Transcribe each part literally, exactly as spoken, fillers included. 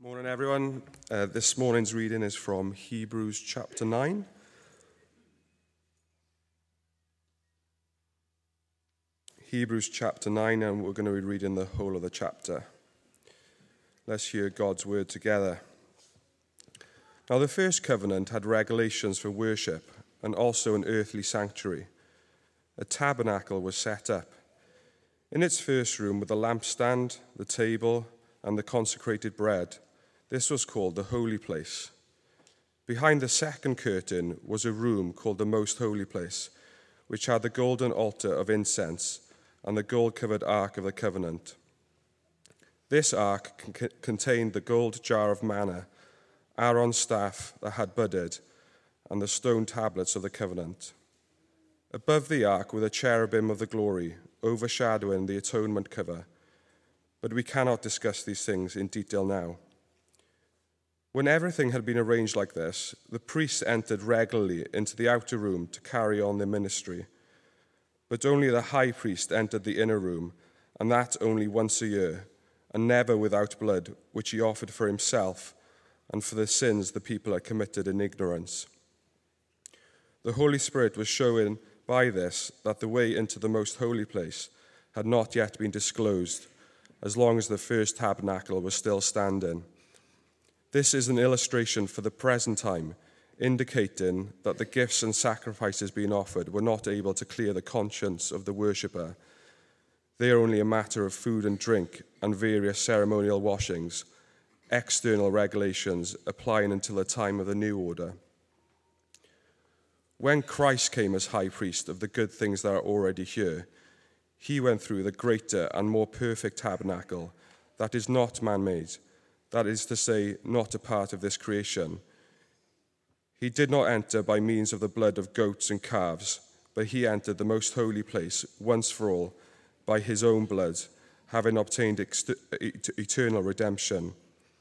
Morning, everyone. Uh, this morning's reading is from Hebrews chapter nine. Hebrews chapter nine, and we're going to be reading the whole of the chapter. Let's hear God's word together. Now, the first covenant had regulations for worship and also an earthly sanctuary. A tabernacle was set up. In its first room were the lampstand, the table, and the consecrated bread. This was called the holy place. Behind the second curtain was a room called the most holy place, which had the golden altar of incense and the gold-covered ark of the covenant. This ark con- contained the gold jar of manna, Aaron's staff that had budded, and the stone tablets of the covenant. Above the ark were the cherubim of the glory, overshadowing the atonement cover. But we cannot discuss these things in detail now. When everything had been arranged like this, the priests entered regularly into the outer room to carry on their ministry. But only the high priest entered the inner room, and that only once a year, and never without blood, which he offered for himself and for the sins the people had committed in ignorance. The Holy Spirit was showing by this that the way into the most holy place had not yet been disclosed, as long as the first tabernacle was still standing. This is an illustration for the present time, indicating that the gifts and sacrifices being offered were not able to clear the conscience of the worshipper. They are only a matter of food and drink and various ceremonial washings, external regulations applying until the time of the new order. When Christ came as high priest of the good things that are already here, he went through the greater and more perfect tabernacle that is not man-made, that is to say, not a part of this creation. He did not enter by means of the blood of goats and calves, but he entered the most holy place once for all by his own blood, having obtained ex- eternal redemption.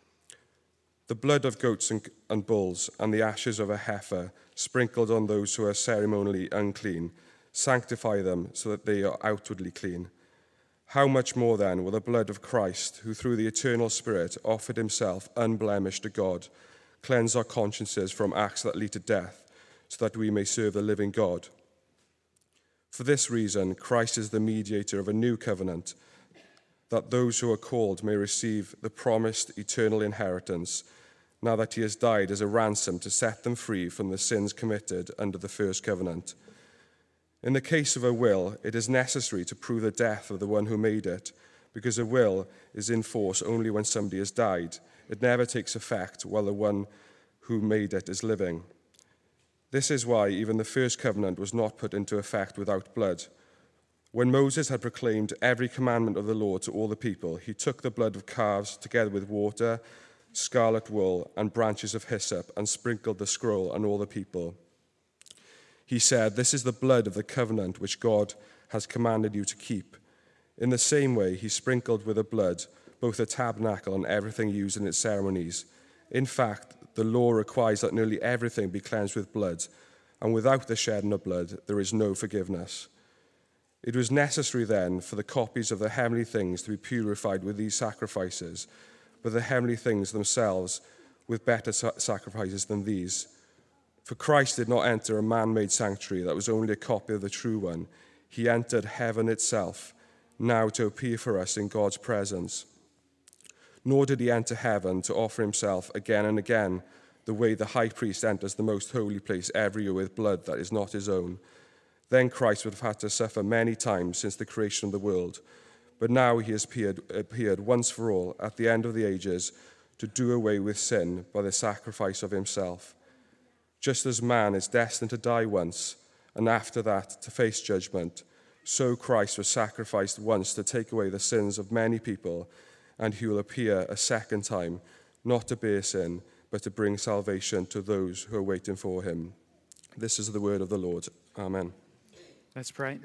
The blood of goats and, and bulls and the ashes of a heifer sprinkled on those who are ceremonially unclean sanctify them so that they are outwardly clean. How much more then will the blood of Christ, who through the eternal Spirit offered himself unblemished to God, cleanse our consciences from acts that lead to death, so that we may serve the living God? For this reason, Christ is the mediator of a new covenant, that those who are called may receive the promised eternal inheritance, now that he has died as a ransom to set them free from the sins committed under the first covenant. In the case of a will, it is necessary to prove the death of the one who made it, because a will is in force only when somebody has died. It never takes effect while the one who made it is living. This is why even the first covenant was not put into effect without blood. When Moses had proclaimed every commandment of the Lord to all the people, he took the blood of calves together with water, scarlet wool, and branches of hyssop, and sprinkled the scroll on all the people. He said, "This is the blood of the covenant which God has commanded you to keep." In the same way, he sprinkled with the blood both the tabernacle and everything used in its ceremonies. In fact, the law requires that nearly everything be cleansed with blood, and without the shedding of blood, there is no forgiveness. It was necessary then for the copies of the heavenly things to be purified with these sacrifices, but the heavenly things themselves with better sacrifices than these. For Christ did not enter a man-made sanctuary that was only a copy of the true one. He entered heaven itself, now to appear for us in God's presence. Nor did he enter heaven to offer himself again and again, the way the high priest enters the most holy place every year with blood that is not his own. Then Christ would have had to suffer many times since the creation of the world. But now he has appeared, appeared once for all at the end of the ages to do away with sin by the sacrifice of himself. Just as man is destined to die once, and after that to face judgment, so Christ was sacrificed once to take away the sins of many people, and he will appear a second time, not to bear sin, but to bring salvation to those who are waiting for him. This is the word of the Lord. Amen. Let's pray.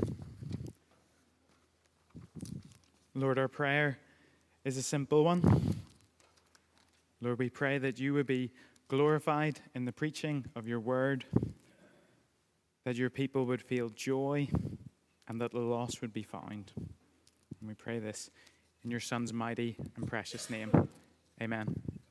Lord, our prayer is a simple one. Lord, we pray that you would be glorified in the preaching of your word, that your people would feel joy, and that the lost would be found. And we pray this in your Son's mighty and precious name. Amen.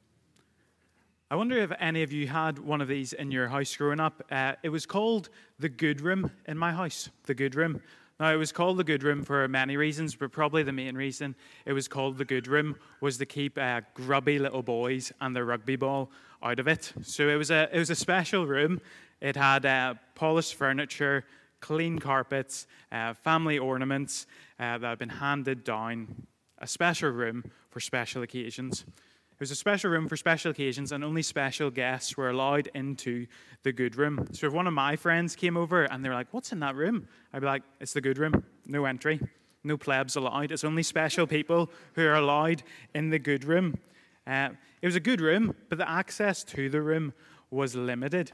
I wonder if any of you had one of these in your house growing up. Uh, it was called the good room in my house, the good room. Now, it was called the good room for many reasons, but probably the main reason it was called the good room was to keep uh, grubby little boys and their rugby ball out of it. So it was a it was a special room. It had uh, polished furniture, clean carpets, uh, family ornaments uh, that had been handed down. A special room for special occasions. It was a special room for special occasions, and only special guests were allowed into the good room. So if one of my friends came over and they were like, "What's in that room?" I'd be like, "It's the good room. No entry. No plebs allowed. It's only special people who are allowed in the good room." Uh, it was a good room, but the access to the room was limited.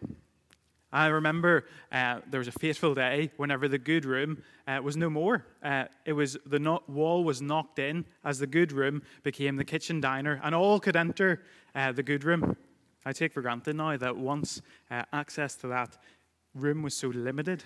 I remember uh, there was a fateful day whenever the good room uh, was no more. Uh, it was the no- wall was knocked in as the good room became the kitchen diner, and all could enter uh, the good room. I take for granted now that once uh, access to that room was so limited,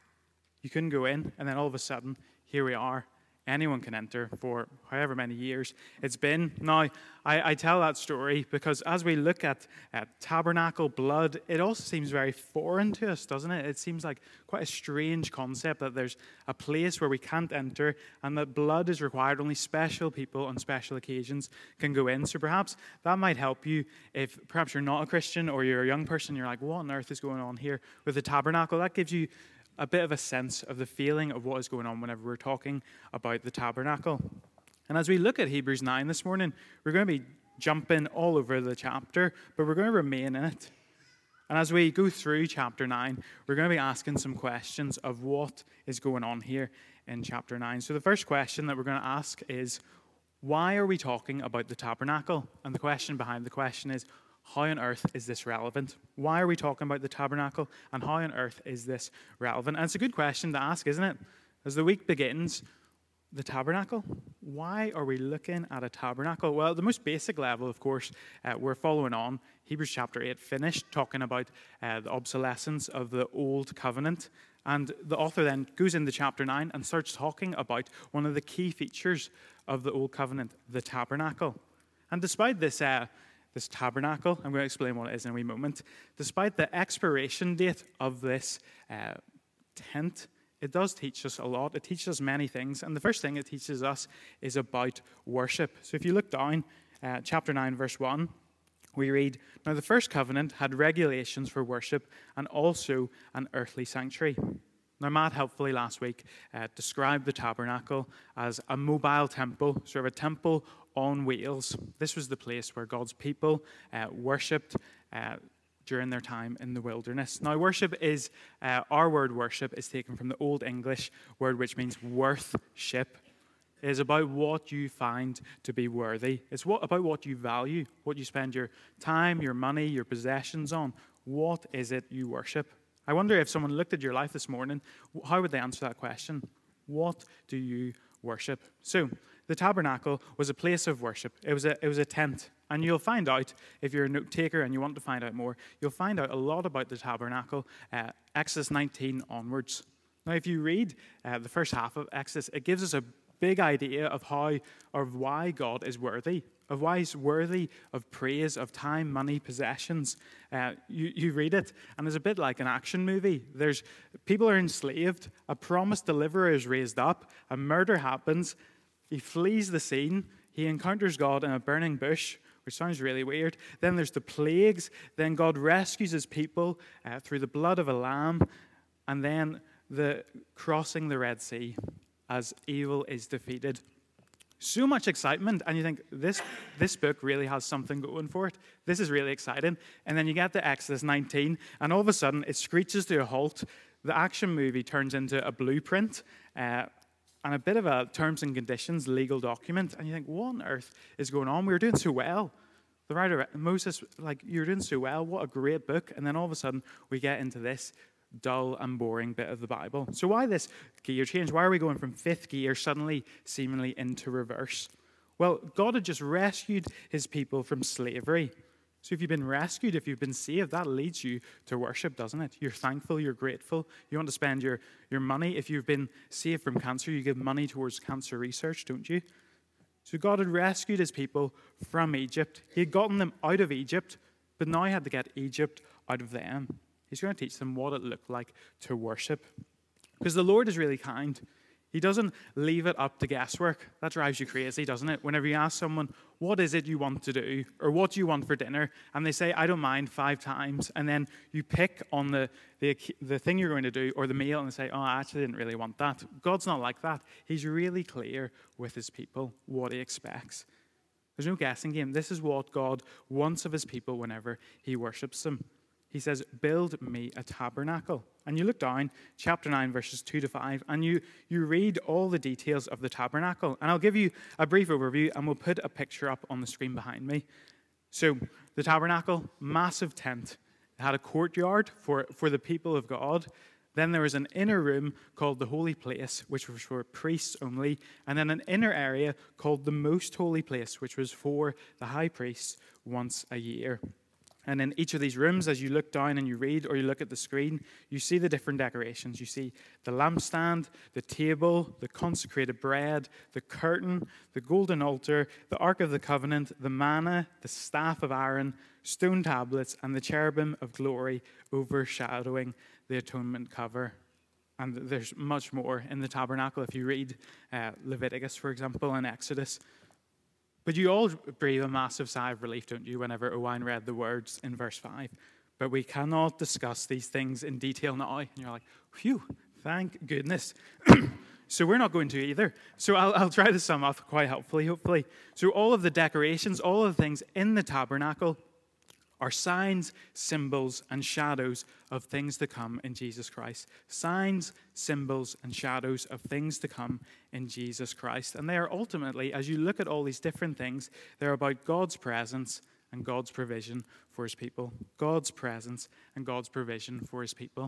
you couldn't go in, and then all of a sudden, here we are. Anyone can enter for however many years it's been. Now, I, I tell that story because as we look at, at tabernacle blood, it also seems very foreign to us, doesn't it? It seems like quite a strange concept that there's a place where we can't enter and that blood is required. Only special people on special occasions can go in. So perhaps that might help you if perhaps you're not a Christian or you're a young person. You're like, what on earth is going on here with the tabernacle? That gives you a bit of a sense of the feeling of what is going on whenever we're talking about the tabernacle. And as we look at Hebrews nine this morning, we're going to be jumping all over the chapter, but we're going to remain in it. And as we go through chapter nine, we're going to be asking some questions of what is going on here in chapter nine. So the first question that we're going to ask is, why are we talking about the tabernacle? And the question behind the question is, how on earth is this relevant? Why are we talking about the tabernacle? And how on earth is this relevant? And it's a good question to ask, isn't it? As the week begins, the tabernacle. Why are we looking at a tabernacle? Well, at the most basic level, of course, uh, we're following on. Hebrews chapter eight finished talking about uh, the obsolescence of the old covenant. And the author then goes into chapter nine and starts talking about one of the key features of the old covenant, the tabernacle. And despite this uh, This tabernacle, I'm going to explain what it is in a wee moment. Despite the expiration date of this uh, tent, it does teach us a lot. It teaches us many things. And the first thing it teaches us is about worship. So if you look down, uh, chapter nine, verse one, we read, "Now the first covenant had regulations for worship and also an earthly sanctuary." Now, Matt helpfully last week uh, described the tabernacle as a mobile temple, sort of a temple on wheels. This was the place where God's people uh, worshipped uh, during their time in the wilderness. Now, worship is, uh, our word worship is taken from the Old English word which means worth-ship. It is about what you find to be worthy. It's what, about what you value, what you spend your time, your money, your possessions on. What is it you worship? I wonder if someone looked at your life this morning, how would they answer that question? What do you worship? So, the tabernacle was a place of worship. It was a, it was a tent. And you'll find out, if you're a note taker and you want to find out more, you'll find out a lot about the tabernacle, uh, Exodus nineteen onwards. Now, if you read uh, the first half of Exodus, it gives us a big idea of how or of why God is worthy, of why he's worthy of praise, of time, money, possessions. Uh, you, you read it, and it's a bit like an action movie. There's people are enslaved, a promised deliverer is raised up, a murder happens, he flees the scene, he encounters God in a burning bush, which sounds really weird. Then there's the plagues, then God rescues his people uh, through the blood of a lamb, and then the crossing the Red Sea as evil is defeated. So much excitement, and you think, this this book really has something going for it. This is really exciting. And then you get to Exodus nineteen, and all of a sudden it screeches to a halt. The action movie turns into a blueprint uh, and a bit of a terms and conditions legal document. And you think, what on earth is going on? We were doing so well. The writer, Moses, like, you're doing so well. What a great book. And then all of a sudden we get into this dull and boring bit of the Bible. So why this gear change? Why are we going from fifth gear suddenly seemingly into reverse? Well, God had just rescued his people from slavery. So if you've been rescued, if you've been saved, that leads you to worship, doesn't it? You're thankful, you're grateful. You want to spend your, your money. If you've been saved from cancer, you give money towards cancer research, don't you? So God had rescued his people from Egypt. He had gotten them out of Egypt But now he had to get Egypt out of them. He's going to teach them what it looked like to worship. Because the Lord is really kind. He doesn't leave it up to guesswork. That drives you crazy, doesn't it? Whenever you ask someone, what is it you want to do? Or what do you want for dinner? And they say, I don't mind, five times. And then you pick on the, the, the thing you're going to do or the meal and they say, oh, I actually didn't really want that. God's not like that. He's really clear with his people what he expects. There's no guessing game. This is what God wants of his people whenever he worships them. He says, build me a tabernacle. And you look down, chapter nine, verses two to five, and you, you read all the details of the tabernacle. And I'll give you a brief overview, and we'll put a picture up on the screen behind me. So the tabernacle, massive tent. It had a courtyard for, for the people of God. Then there was an inner room called the Holy Place, which was for priests only. And then an inner area called the Most Holy Place, which was for the high priest once a year. And in each of these rooms, as you look down and you read or you look at the screen, you see the different decorations. You see the lampstand, the table, the consecrated bread, the curtain, the golden altar, the Ark of the Covenant, the manna, the staff of Aaron, stone tablets, and the cherubim of glory overshadowing the atonement cover. And there's much more in the tabernacle if you read uh, Leviticus, for example, and Exodus. But you all breathe a massive sigh of relief, don't you, whenever Owain read the words in verse five. But we cannot discuss these things in detail now. And you're like, phew, thank goodness. So we're not going to either. So I'll, I'll try to sum up quite helpfully, hopefully. So all of the decorations, all of the things in the tabernacle are signs, symbols, and shadows of things to come in Jesus Christ. Signs, symbols, and shadows of things to come in Jesus Christ. And they are ultimately, as you look at all these different things, they're about God's presence and God's provision for his people. God's presence and God's provision for his people.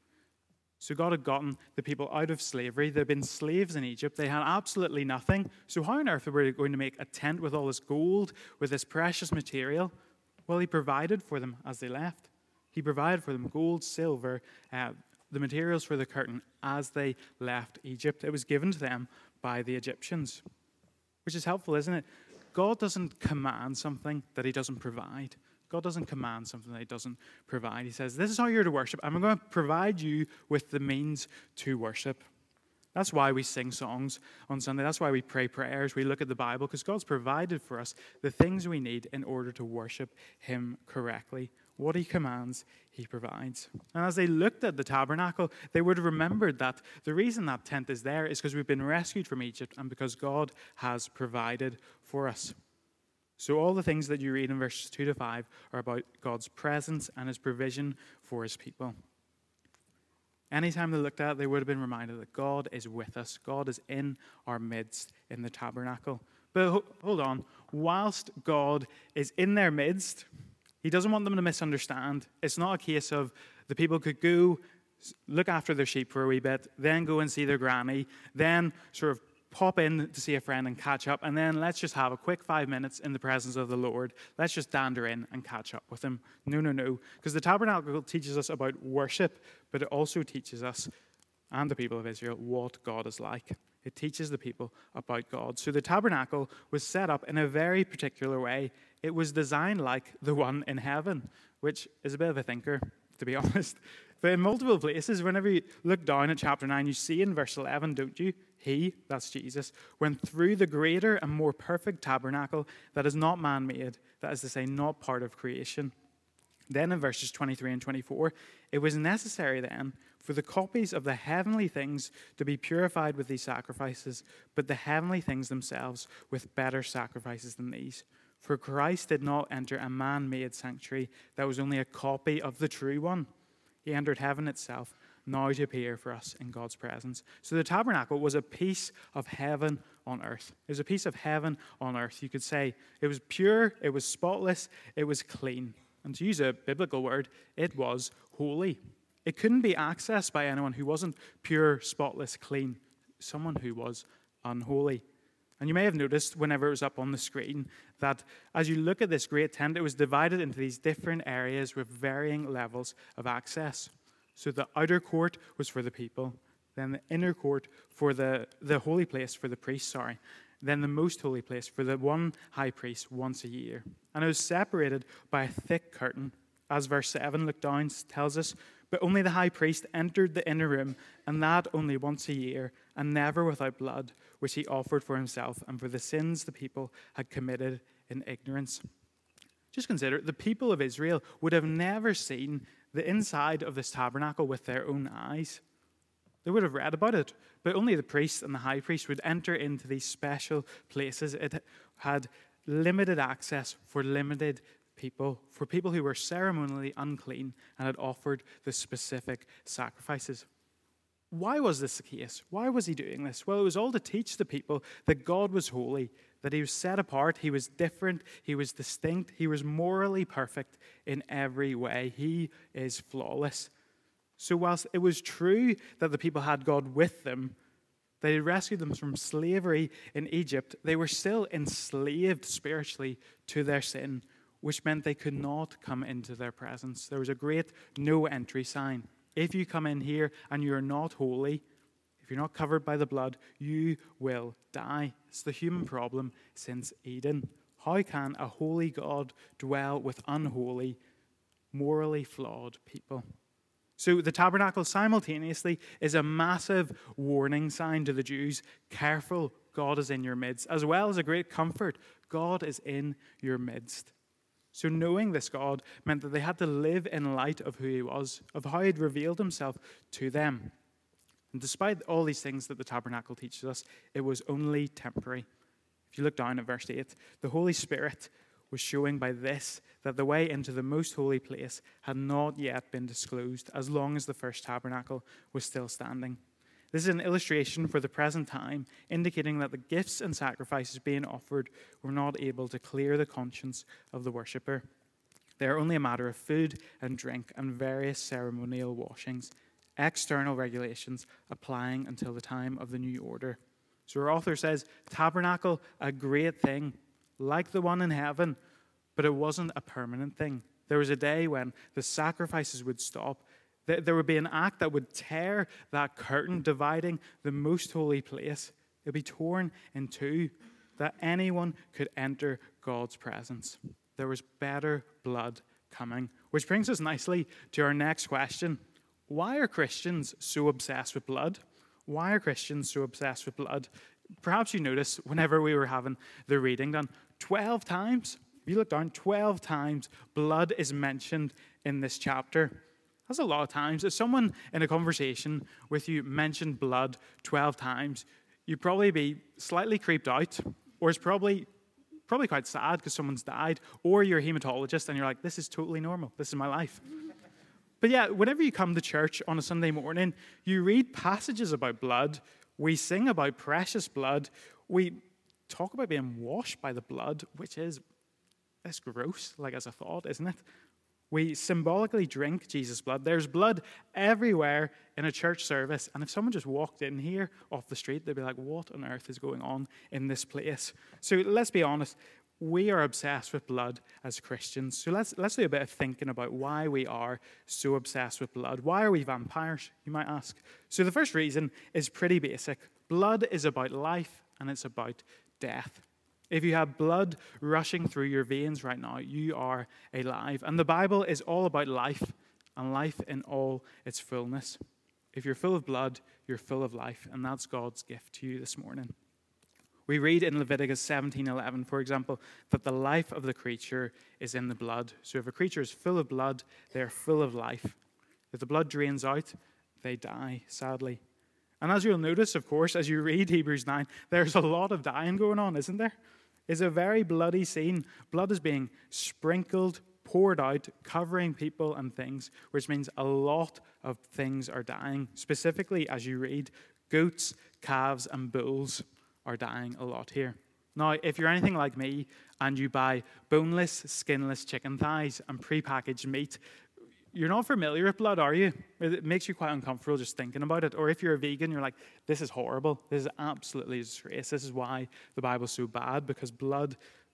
So God had gotten the people out of slavery. They'd been slaves in Egypt. They had absolutely nothing. So how on earth were they going to make a tent with all this gold, with this precious material? Well, he provided for them as they left. He provided for them gold, silver, uh, the materials for the curtain as they left Egypt. It was given to them by the Egyptians, which is helpful, isn't it? God doesn't command something that he doesn't provide. God doesn't command something that he doesn't provide. He says, this is how you're to worship. I'm going to provide you with the means to worship. That's why we sing songs on Sunday. That's why we pray prayers. We look at the Bible, because God's provided for us the things we need in order to worship him correctly. What he commands, he provides. And as they looked at the tabernacle, they would have remembered that the reason that tent is there is because we've been rescued from Egypt and because God has provided for us. So all the things that you read in verses two to five are about God's presence and his provision for his people. Anytime they looked at it, they would have been reminded that God is with us. God is in our midst in the tabernacle. But ho- hold on. Whilst God is in their midst, he doesn't want them to misunderstand. It's not a case of the people could go look after their sheep for a wee bit, then go and see their granny, then sort of pop in to see a friend and catch up, and then let's just have a quick five minutes in the presence of the Lord. Let's just dander in and catch up with him. No, no, no. Because the tabernacle teaches us about worship, but it also teaches us and the people of Israel what God is like. It teaches the people about God. So the tabernacle was set up in a very particular way. It was designed like the one in heaven, which is a bit of a thinker, to be honest. But in multiple places, whenever you look down at chapter nine, you see in verse eleven, don't you? He, that's Jesus, went through the greater and more perfect tabernacle that is not man-made, that is to say, not part of creation. Then in verses twenty-three and twenty-four, it was necessary then for the copies of the heavenly things to be purified with these sacrifices, but the heavenly things themselves with better sacrifices than these. For Christ did not enter a man-made sanctuary that was only a copy of the true one. He entered heaven itself, now to appear for us in God's presence. So the tabernacle was a piece of heaven on earth. It was a piece of heaven on earth. You could say it was pure, it was spotless, it was clean. And to use a biblical word, it was holy. It couldn't be accessed by anyone who wasn't pure, spotless, clean, someone who was unholy. And you may have noticed whenever it was up on the screen that as you look at this great tent, it was divided into these different areas with varying levels of access. So the outer court was for the people, then the inner court for the, the holy place for the priests, sorry. then the most holy place for the one high priest once a year. And it was separated by a thick curtain, as verse seven, look down, tells us. But only the high priest entered the inner room, and that only once a year, and never without blood, which he offered for himself and for the sins the people had committed in ignorance. Just consider, the people of Israel would have never seen the inside of this tabernacle with their own eyes. They would have read about it, but only the priest and the high priest would enter into these special places. It had limited access for limited people, for people who were ceremonially unclean and had offered the specific sacrifices. Why was this the case? Why was he doing this? Well, it was all to teach the people that God was holy, that he was set apart, he was different, he was distinct, he was morally perfect in every way. He is flawless. So whilst it was true that the people had God with them, they had rescued them from slavery in Egypt, they were still enslaved spiritually to their sin, which meant they could not come into their presence. There was a great no entry sign. If you come in here and you're not holy, if you're not covered by the blood, you will die. It's the human problem since Eden. How can a holy God dwell with unholy, morally flawed people? So the tabernacle simultaneously is a massive warning sign to the Jews. Careful, God is in your midst. As well as a great comfort, God is in your midst. So knowing this God meant that they had to live in light of who he was, of how he'd revealed himself to them. And despite all these things that the tabernacle teaches us, it was only temporary. If you look down at verse eight, the Holy Spirit was showing by this that the way into the most holy place had not yet been disclosed as long as the first tabernacle was still standing. This is an illustration for the present time, indicating that the gifts and sacrifices being offered were not able to clear the conscience of the worshipper. They are only a matter of food and drink and various ceremonial washings, external regulations applying until the time of the new order. So our author says, tabernacle, a great thing, like the one in heaven, but it wasn't a permanent thing. There was a day when the sacrifices would stop. There would be an act that would tear that curtain dividing the most holy place. It would be torn in two, that anyone could enter God's presence. There was better blood coming. Which brings us nicely to our next question. Why are Christians so obsessed with blood? Why are Christians so obsessed with blood? Perhaps you noticed whenever we were having the reading done, twelve times, if you look down, twelve times blood is mentioned in this chapter. That's a lot of times. If someone in a conversation with you mentioned blood twelve times, you'd probably be slightly creeped out, or it's probably probably quite sad because someone's died, or you're a hematologist and you're like, this is totally normal. This is my life. But yeah, whenever you come to church on a Sunday morning, you read passages about blood. We sing about precious blood. We talk about being washed by the blood, which is, it's gross, like as a thought, isn't it? We symbolically drink Jesus' blood. There's blood everywhere in a church service. And if someone just walked in here off the street, they'd be like, what on earth is going on in this place? So let's be honest. We are obsessed with blood as Christians. So let's let's do a bit of thinking about why we are so obsessed with blood. Why are we vampires, you might ask? So the first reason is pretty basic. Blood is about life and it's about death. If you have blood rushing through your veins right now, you are alive. And the Bible is all about life and life in all its fullness. If you're full of blood, you're full of life, and that's God's gift to you this morning. We read in Leviticus seventeen eleven, for example, that the life of the creature is in the blood. So if a creature is full of blood, they are full of life. If the blood drains out, they die, sadly. And as you'll notice, of course, as you read Hebrews nine, there's a lot of dying going on, isn't there? It's a very bloody scene. Blood is being sprinkled, poured out, covering people and things, which means a lot of things are dying. Specifically, as you read, goats, calves, and bulls are dying a lot here. Now, if you're anything like me and you buy boneless, skinless chicken thighs and prepackaged meat, you're not familiar with blood, are you? It makes you quite uncomfortable just thinking about it. Or if you're a vegan, you're like, this is horrible. This is absolutely a disgrace. This is why the Bible's so bad, because blood,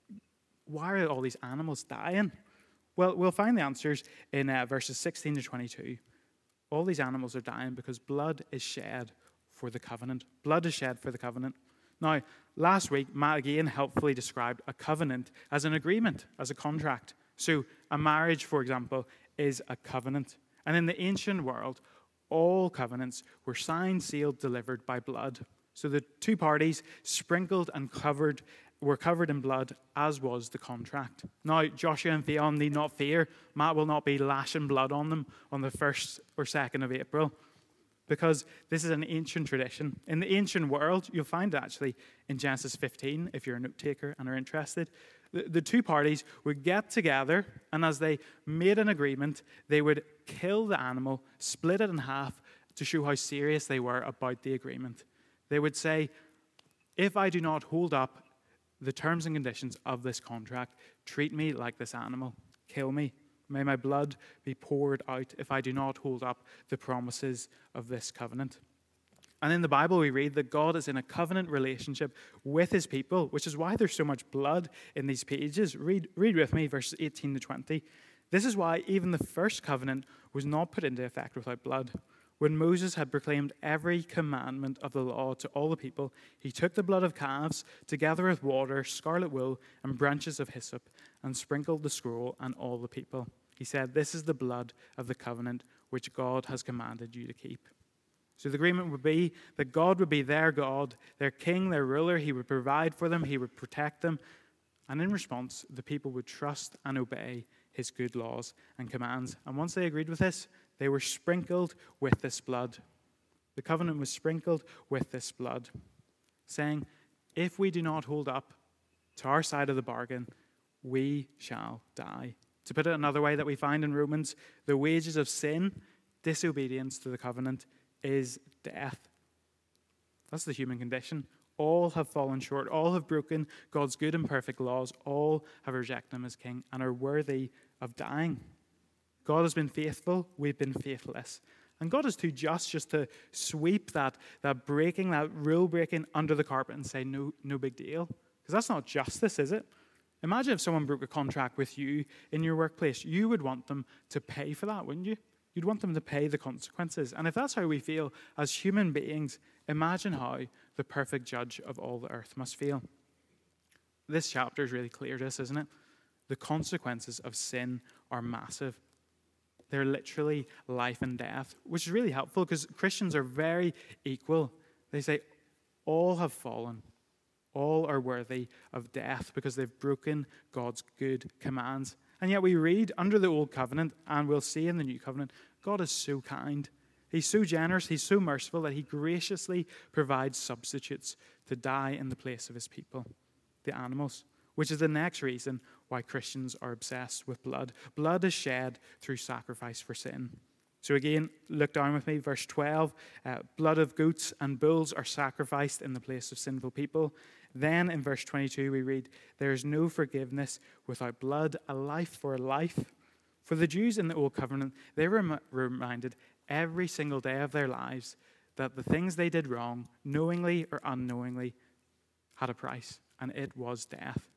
why are all these animals dying? Well, we'll find the answers in uh, verses sixteen to twenty-two. All these animals are dying because blood is shed for the covenant. Blood is shed for the covenant. Now, last week, Matt again helpfully described a covenant as an agreement, as a contract. So a marriage, for example, is a covenant. And in the ancient world, all covenants were signed, sealed, delivered by blood. So the two parties sprinkled and covered were covered in blood, as was the contract. Now, Joshua and Theon need not fear. Matt will not be lashing blood on them on the first or second of April, because this is an ancient tradition. In the ancient world, you'll find it actually in Genesis fifteen, if you're a note taker and are interested. The, the two parties would get together, and as they made an agreement, they would kill the animal, split it in half to show how serious they were about the agreement. They would say, if I do not hold up the terms and conditions of this contract, treat me like this animal, kill me. May my blood be poured out if I do not hold up the promises of this covenant. And in the Bible, we read that God is in a covenant relationship with his people, which is why there's so much blood in these pages. Read, read with me verses eighteen to twenty. This is why even the first covenant was not put into effect without blood. When Moses had proclaimed every commandment of the law to all the people, he took the blood of calves, together with water, scarlet wool, and branches of hyssop, and sprinkled the scroll and all the people. He said, "This is the blood of the covenant which God has commanded you to keep." So the agreement would be that God would be their God, their king, their ruler. He would provide for them. He would protect them. And in response, the people would trust and obey his good laws and commands. And once they agreed with this, they were sprinkled with this blood. The covenant was sprinkled with this blood, saying, if we do not hold up to our side of the bargain, we shall die. To put it another way that we find in Romans, the wages of sin, disobedience to the covenant, is death. That's the human condition. All have fallen short. All have broken God's good and perfect laws. All have rejected him as king and are worthy of dying. God has been faithful. We've been faithless. And God is too just just to sweep that, that breaking, that rule breaking under the carpet and say, no, no big deal. Because that's not justice, is it? Imagine if someone broke a contract with you in your workplace. You would want them to pay for that, wouldn't you? You'd want them to pay the consequences. And if that's how we feel as human beings, imagine how the perfect judge of all the earth must feel. This chapter is really clear to us, isn't it? The consequences of sin are massive. They're literally life and death, which is really helpful because Christians are very equal. They say, all have fallen. All are worthy of death because they've broken God's good commands. And yet we read under the Old Covenant, and we'll see in the New Covenant, God is so kind. He's so generous, he's so merciful that he graciously provides substitutes to die in the place of his people, the animals, which is the next reason why Christians are obsessed with blood. Blood is shed through sacrifice for sin. So again, look down with me, verse twelve. Uh, blood of goats and bulls are sacrificed in the place of sinful people. Then in verse twenty-two we read, there is no forgiveness without blood, a life for a life. For the Jews in the Old Covenant, they were rem- reminded every single day of their lives that the things they did wrong, knowingly or unknowingly, had a price, and it was death.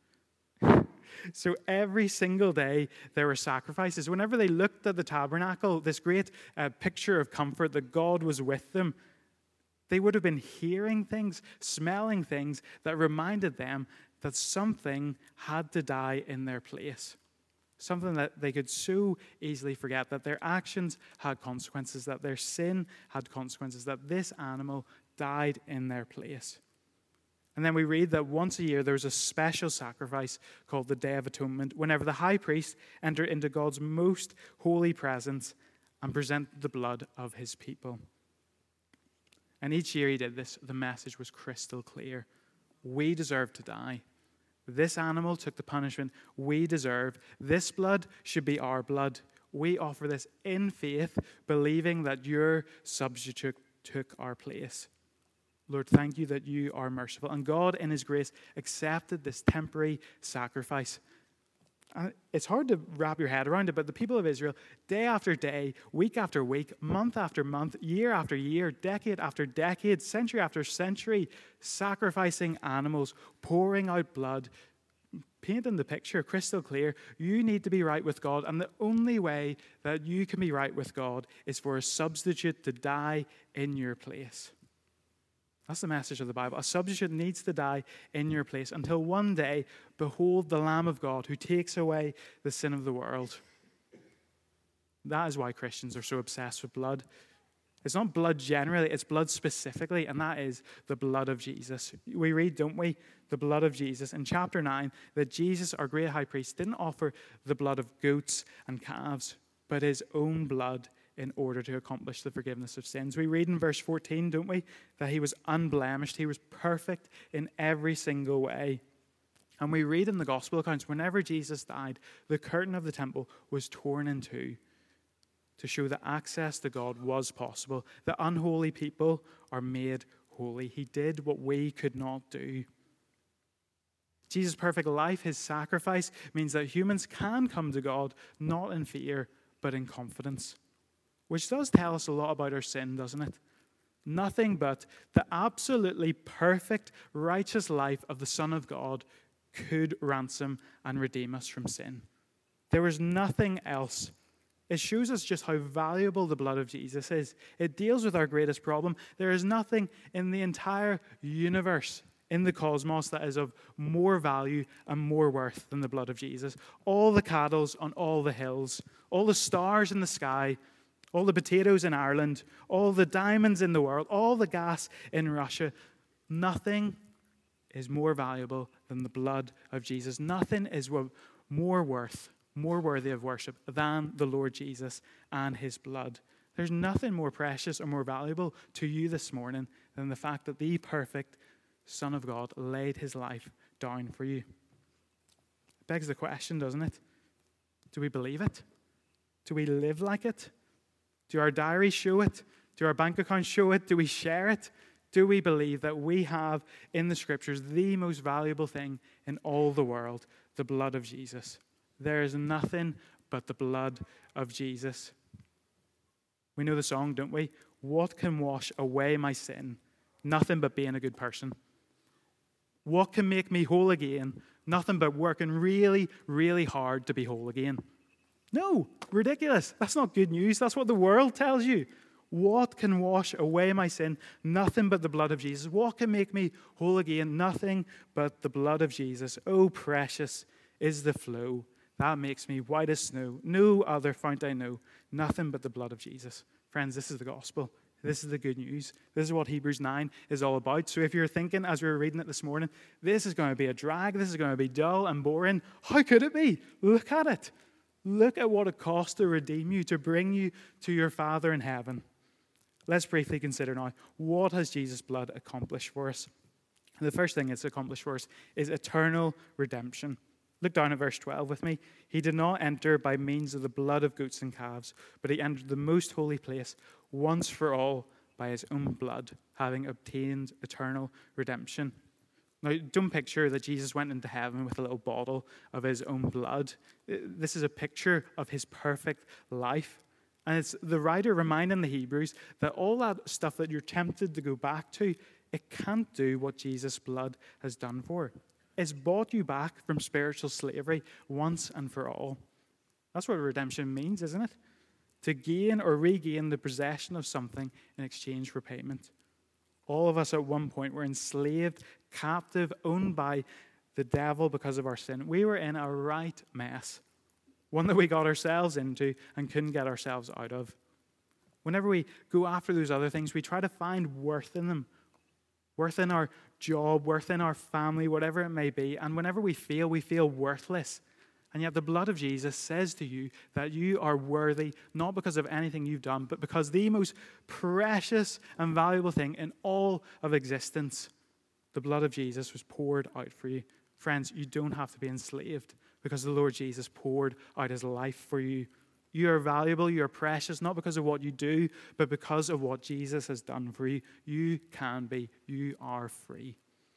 So every single day there were sacrifices. Whenever they looked at the tabernacle, this great uh, picture of comfort that God was with them, they would have been hearing things, smelling things that reminded them that something had to die in their place. Something that they could so easily forget, that their actions had consequences, that their sin had consequences, that this animal died in their place. And then we read that once a year there was a special sacrifice called the Day of Atonement, whenever the high priest entered into God's most holy presence and presented the blood of his people. And each year he did this, the message was crystal clear. We deserve to die. This animal took the punishment we deserve. This blood should be our blood. We offer this in faith, believing that your substitute took our place. Lord, thank you that you are merciful. And God, in his grace, accepted this temporary sacrifice. And it's hard to wrap your head around it, but the people of Israel, day after day, week after week, month after month, year after year, decade after decade, century after century, sacrificing animals, pouring out blood, painting the picture crystal clear. You need to be right with God, and the only way that you can be right with God is for a substitute to die in your place. That's the message of the Bible. A substitute needs to die in your place until one day, behold the Lamb of God who takes away the sin of the world. That is why Christians are so obsessed with blood. It's not blood generally, it's blood specifically, and that is the blood of Jesus. We read, don't we, the blood of Jesus in chapter nine, that Jesus, our great high priest, didn't offer the blood of goats and calves, but his own blood in order to accomplish the forgiveness of sins. We read in verse fourteen, don't we, that he was unblemished. He was perfect in every single way. And we read in the gospel accounts, whenever Jesus died, the curtain of the temple was torn in two to show that access to God was possible. The unholy people are made holy. He did what we could not do. Jesus' perfect life, his sacrifice, means that humans can come to God not in fear, but in confidence. Which does tell us a lot about our sin, doesn't it? Nothing but the absolutely perfect, righteous life of the Son of God could ransom and redeem us from sin. There was nothing else. It shows us just how valuable the blood of Jesus is. It deals with our greatest problem. There is nothing in the entire universe, in the cosmos, that is of more value and more worth than the blood of Jesus. All the cattle on all the hills, all the stars in the sky, all the potatoes in Ireland, all the diamonds in the world, all the gas in Russia, nothing is more valuable than the blood of Jesus. Nothing is more worth, more worthy of worship than the Lord Jesus and his blood. There's nothing more precious or more valuable to you this morning than the fact that the perfect Son of God laid his life down for you. It begs the question, doesn't it? Do we believe it? Do we live like it? Do our diaries show it? Do our bank accounts show it? Do we share it? Do we believe that we have in the scriptures the most valuable thing in all the world, the blood of Jesus? There is nothing but the blood of Jesus. We know the song, don't we? What can wash away my sin? Nothing but being a good person. What can make me whole again? Nothing but working really, really hard to be whole again. No, ridiculous. That's not good news. That's what the world tells you. What can wash away my sin? Nothing but the blood of Jesus. What can make me whole again? Nothing but the blood of Jesus. Oh, precious is the flow that makes me white as snow. No other fount I know. Nothing but the blood of Jesus. Friends, this is the gospel. This is the good news. This is what Hebrews nine is all about. So if you're thinking, as we were reading it this morning, this is going to be a drag, this is going to be dull and boring, how could it be? Look at it. Look at what it cost to redeem you, to bring you to your Father in heaven. Let's briefly consider now, what has Jesus' blood accomplished for us? The first thing it's accomplished for us is eternal redemption. Look down at verse twelve with me. He did not enter by means of the blood of goats and calves, but he entered the most holy place once for all by his own blood, having obtained eternal redemption. Now, don't picture that Jesus went into heaven with a little bottle of his own blood. This is a picture of his perfect life. And it's the writer reminding the Hebrews that all that stuff that you're tempted to go back to, it can't do what Jesus' blood has done for it. It's bought you back from spiritual slavery once and for all. That's what redemption means, isn't it? To gain or regain the possession of something in exchange for payment. All of us at one point were enslaved, captive, owned by the devil because of our sin. We were in a right mess, one that we got ourselves into and couldn't get ourselves out of. Whenever we go after those other things, we try to find worth in them, worth in our job, worth in our family, whatever it may be. And whenever we fail, we feel worthless. And yet the blood of Jesus says to you that you are worthy, not because of anything you've done, but because the most precious and valuable thing in all of existence, the blood of Jesus, was poured out for you. Friends, you don't have to be enslaved because the Lord Jesus poured out his life for you. You are valuable, you are precious, not because of what you do, but because of what Jesus has done for you. You can be, you are free.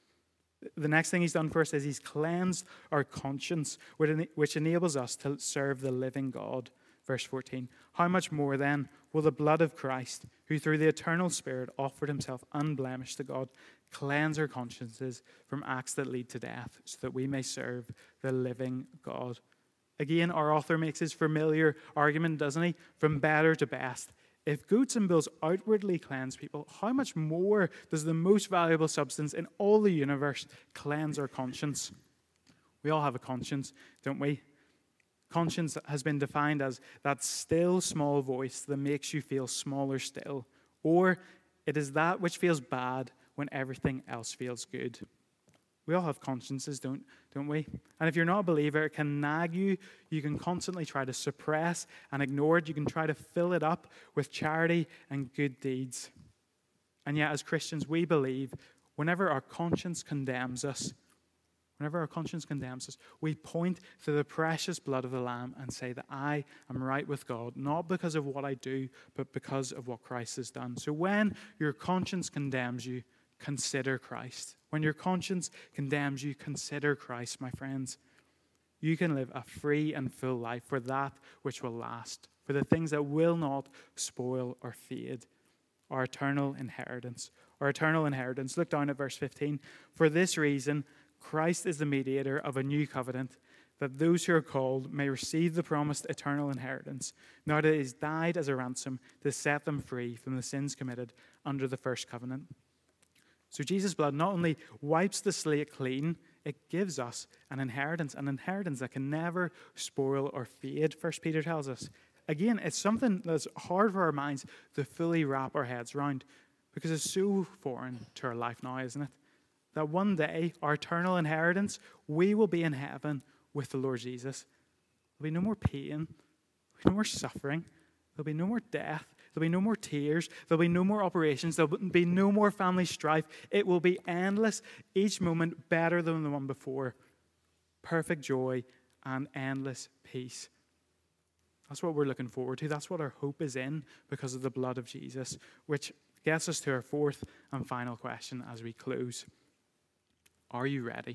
The next thing he's done for us is he's cleansed our conscience, which enables us to serve the living God. Verse fourteen, how much more then will the blood of Christ, who through the eternal Spirit offered himself unblemished to God, cleanse our consciences from acts that lead to death, so that we may serve the living God. Again, our author makes his familiar argument, doesn't he? From better to best. If goats and bulls outwardly cleanse people, how much more does the most valuable substance in all the universe cleanse our conscience? We all have a conscience, don't we? Conscience has been defined as that still small voice that makes you feel smaller still, or it is that which feels bad when everything else feels good. We all have consciences, don't, don't we? And if you're not a believer, it can nag you. You can constantly try to suppress and ignore it. You can try to fill it up with charity and good deeds. And yet, as Christians, we believe whenever our conscience condemns us, whenever our conscience condemns us, we point to the precious blood of the Lamb and say that I am right with God, not because of what I do, but because of what Christ has done. So when your conscience condemns you, consider Christ. When your conscience condemns you, consider Christ, my friends. You can live a free and full life for that which will last, for the things that will not spoil or fade, our eternal inheritance. Our eternal inheritance. Look down at verse fifteen. For this reason, Christ is the mediator of a new covenant, that those who are called may receive the promised eternal inheritance. Now that he has died as a ransom to set them free from the sins committed under the first covenant. So Jesus' blood not only wipes the slate clean, it gives us an inheritance, an inheritance that can never spoil or fade, First Peter tells us. Again, it's something that's hard for our minds to fully wrap our heads around because it's so foreign to our life now, isn't it? That one day, our eternal inheritance, we will be in heaven with the Lord Jesus. There'll be no more pain, there'll be no more suffering, there'll be no more death, there'll be no more tears, there'll be no more operations, there'll be no more family strife. It will be endless, each moment better than the one before. Perfect joy and endless peace. That's what we're looking forward to. That's what our hope is in because of the blood of Jesus, which gets us to our fourth and final question as we close. Are you ready?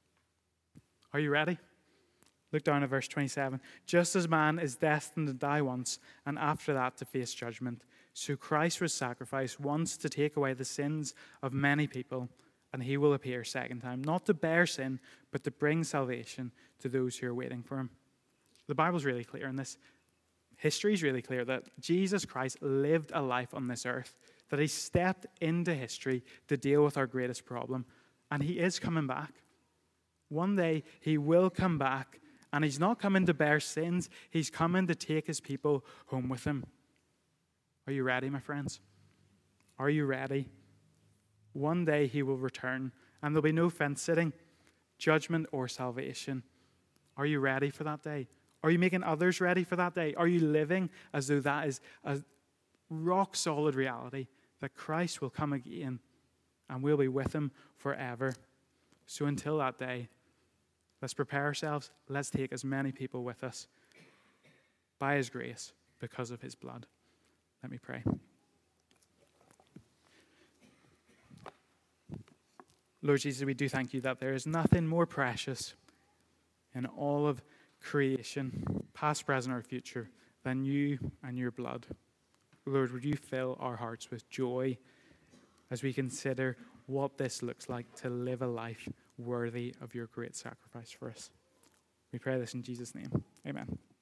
Are you ready? Look down at verse twenty-seven. Just as man is destined to die once, and after that to face judgment, so Christ was sacrificed once to take away the sins of many people, and he will appear a second time, not to bear sin, but to bring salvation to those who are waiting for him. The Bible's really clear in this. History is really clear that Jesus Christ lived a life on this earth, that he stepped into history to deal with our greatest problem, and he is coming back. One day he will come back, and he's not coming to bear sins. He's coming to take his people home with him. Are you ready, my friends? Are you ready? One day he will return, and there'll be no fence sitting, judgment, or salvation. Are you ready for that day? Are you making others ready for that day? Are you living as though that is a rock-solid reality, that Christ will come again and we'll be with him forever? So until that day, let's prepare ourselves. Let's take as many people with us by his grace because of his blood. Let me pray. Lord Jesus, we do thank you that there is nothing more precious in all of creation, past, present, or future, than you and your blood. Lord, would you fill our hearts with joy as we consider what this looks like to live a life worthy of your great sacrifice for us. We pray this in Jesus' name. Amen.